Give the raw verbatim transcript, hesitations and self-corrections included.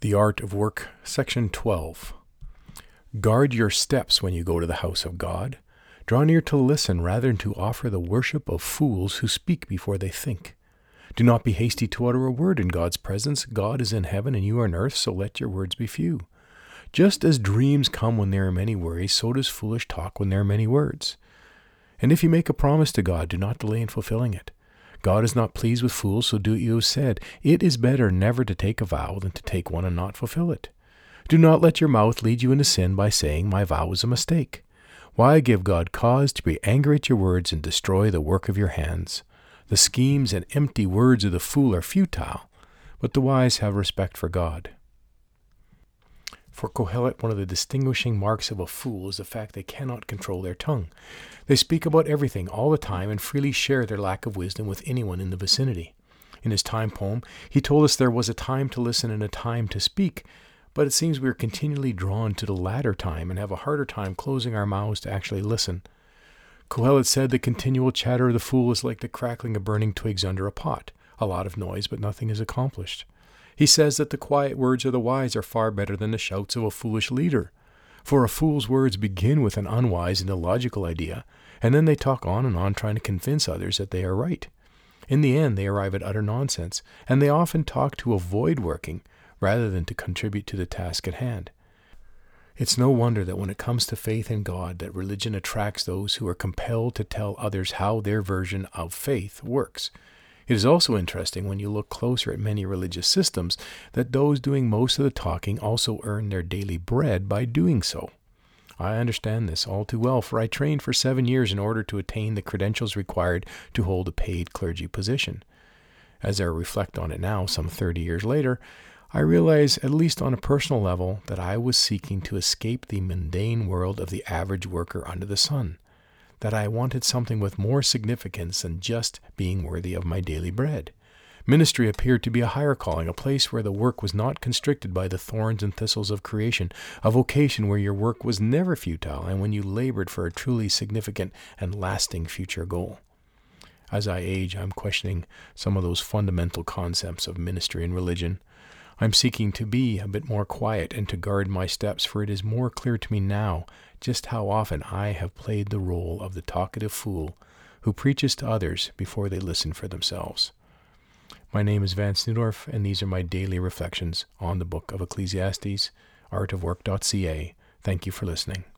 The Art of Work, Section twelve. Guard your steps when you go to the house of God. Draw near to listen rather than to offer the worship of fools who speak before they think. Do not be hasty to utter a word in God's presence. God is in heaven and you are on earth, so let your words be few. Just as dreams come when there are many worries, so does foolish talk when there are many words. And if you make a promise to God, do not delay in fulfilling it. God is not pleased with fools, so do what you have said. It is better never to take a vow than to take one and not fulfill it. Do not let your mouth lead you into sin by saying, my vow was a mistake. Why give God cause to be angry at your words and destroy the work of your hands? The schemes and empty words of the fool are futile, but the wise have respect for God. For Kohelet, one of the distinguishing marks of a fool is the fact they cannot control their tongue. They speak about everything all the time and freely share their lack of wisdom with anyone in the vicinity. In his time poem, he told us there was a time to listen and a time to speak, but it seems we are continually drawn to the latter time and have a harder time closing our mouths to actually listen. Kohelet said the continual chatter of the fool is like the crackling of burning twigs under a pot. A lot of noise, but nothing is accomplished. He says that the quiet words of the wise are far better than the shouts of a foolish leader. For a fool's words begin with an unwise and illogical idea, and then they talk on and on trying to convince others that they are right. In the end, they arrive at utter nonsense, and they often talk to avoid working rather than to contribute to the task at hand. It's no wonder that when it comes to faith in God, that religion attracts those who are compelled to tell others how their version of faith works. It is also interesting when you look closer at many religious systems that those doing most of the talking also earn their daily bread by doing so. I understand this all too well, for I trained for seven years in order to attain the credentials required to hold a paid clergy position. As I reflect on it now, some thirty years later, I realize, at least on a personal level, that I was seeking to escape the mundane world of the average worker under the sun. That I wanted something with more significance than just being worthy of my daily bread. Ministry appeared to be a higher calling, a place where the work was not constricted by the thorns and thistles of creation, a vocation where your work was never futile and when you labored for a truly significant and lasting future goal. As I age, I'm questioning some of those fundamental concepts of ministry and religion. I'm seeking to be a bit more quiet and to guard my steps, for it is more clear to me now just how often I have played the role of the talkative fool who preaches to others before they listen for themselves. My name is Vance Neudorf, and these are my daily reflections on the book of Ecclesiastes, art of work dot c a. Thank you for listening.